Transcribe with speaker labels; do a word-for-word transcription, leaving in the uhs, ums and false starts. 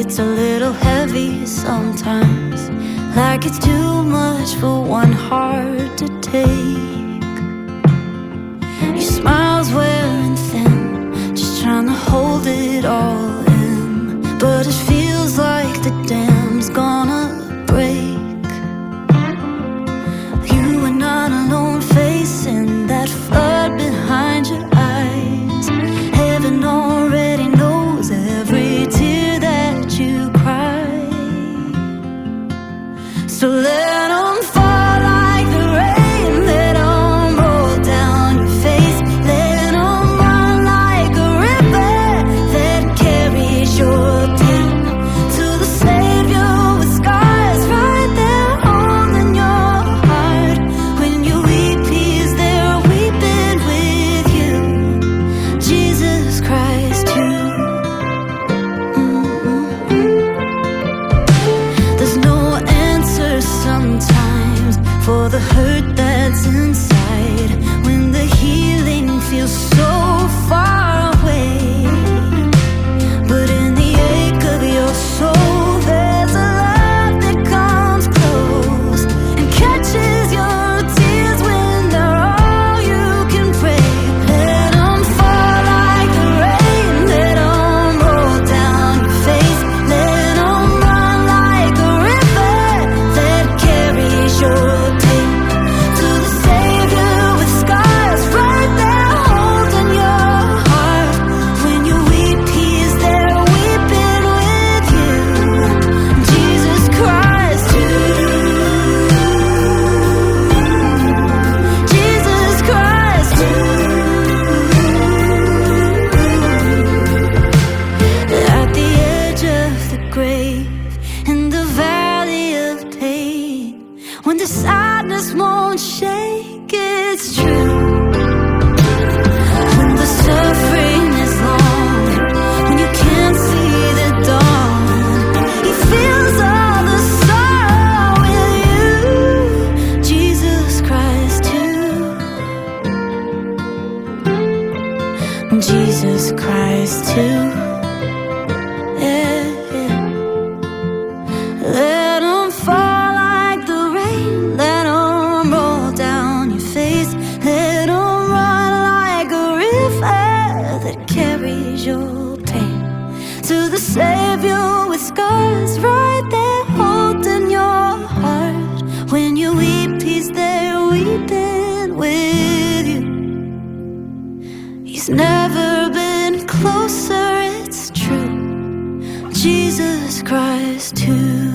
Speaker 1: It's a little heavy sometimes, like it's too much for one heart to take. Your smile's wearing thin, just trying to hold it all in, but it feels like the dam's gonna break. You are not alone facing that flood behind your eyes. Heaven already knows every tear that you cry. So let 'em fall like the rain, let 'em roll down your face, let 'em run like a river that carries your pain to the Savior with scars right there holding your heart. When you weep, He's there weeping with you, Jesus Christ too. There's no answer sometimes for the hurt that's inside, when the healing feels so far away. But in the ache of your soul, there's a love that comes close and catches your tears when they're all you can pray. Let 'em fall like the rain, let 'em roll down your face, let 'em run like a river that carries your pain to the Savior with scars right there holding your heart. When you weep, He's there weeping with you, Jesus Christ too. Jesus Christ too. At the edge of the grave, in the valley of pain, when the sadness won't shake, it's true. When the suffering is long, when you can't see the dawn, He feels all the sorrow with you, Jesus Christ too. Jesus Christ too. Yeah, yeah. Let 'em fall like the rain, let 'em roll down your face, let 'em run like a river that carries your pain to the Savior with scars right there holding your heart. When you weep, He's there weeping with you. He's never been closer, it's true, Jesus Christ too.